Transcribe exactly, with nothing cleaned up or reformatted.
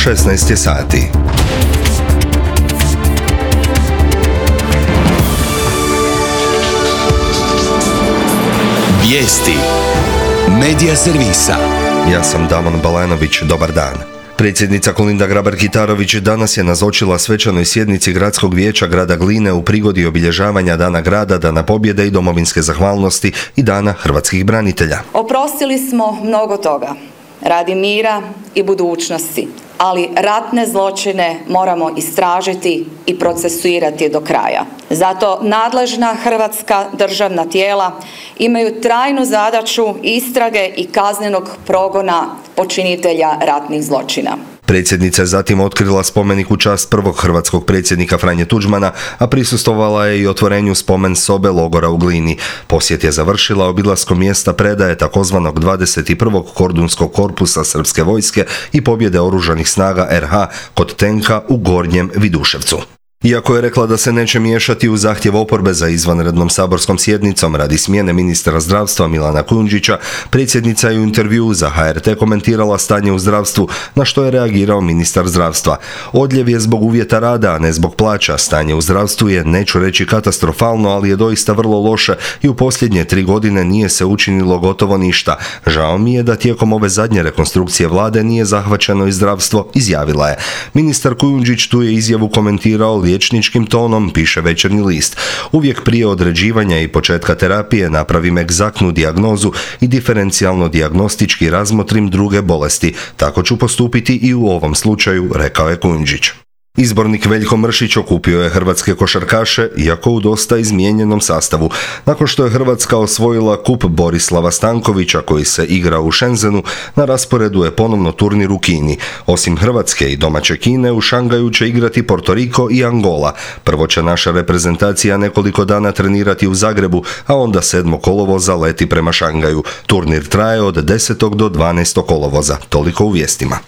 šesnaest je sati. Vijesti Medija servisa. Ja sam Damon Balenović, dobar dan. Predsjednica Kolinda Grabar-Kitarović danas je nazočila svečanoj sjednici Gradskog vijeća grada Gline u prigodi obilježavanja Dana grada, Dana pobjede i domovinske zahvalnosti i Dana hrvatskih branitelja. Oprostili smo mnogo toga radi mira i budućnosti, ali ratne zločine moramo istražiti i procesuirati do kraja. Zato nadležna hrvatska državna tijela imaju trajnu zadaću istrage i kaznenog progona počinitelja ratnih zločina. Predsjednica je zatim otkrila spomenik u čast prvog hrvatskog predsjednika Franje Tuđmana, a prisustvovala je i otvorenju spomen sobe logora u Glini. Posjet je završila obilaskom mjesta predaje takozvanog dvadeset prvog kordunskog korpusa srpske vojske i pobjede oružanih snaga er ha kod tenka u Gornjem Viduševcu. Iako je rekla da se neće miješati u zahtjev oporbe za izvanrednom saborskom sjednicom radi smjene ministra zdravstva Milana Kujundžića, predsjednica je u intervjuu za ha er te komentirala stanje u zdravstvu, na što je reagirao ministar zdravstva. Odljev je zbog uvjeta rada, a ne zbog plaća. Stanje u zdravstvu je, neću reći katastrofalno, ali je doista vrlo loše i u posljednje tri godine nije se učinilo gotovo ništa. Žao mi je da tijekom ove zadnje rekonstrukcije vlade nije zahvaćeno i zdravstvo, izjavila je. Ministar Kujundžić tu je izjavu komentirao liječničkim tonom, piše Večernji list. Uvijek prije određivanja i početka terapije napravim egzaktnu dijagnozu i diferencijalno dijagnostički razmotrim druge bolesti. Tako ću postupiti i u ovom slučaju, rekao je Kujundžić. Izbornik Veljko Mršić okupio je hrvatske košarkaše, iako u dosta izmijenjenom sastavu. Nakon što je Hrvatska osvojila kup Borislava Stankovića koji se igra u Shenzhenu, na rasporedu je ponovno turnir u Kini. Osim Hrvatske i domaće Kine, u Šangaju će igrati Porto Riko i Angola. Prvo će naša reprezentacija nekoliko dana trenirati u Zagrebu, a onda sedmog kolovoza leti prema Šangaju. Turnir traje od desetog do dvanaestog kolovoza. Toliko u vijestima.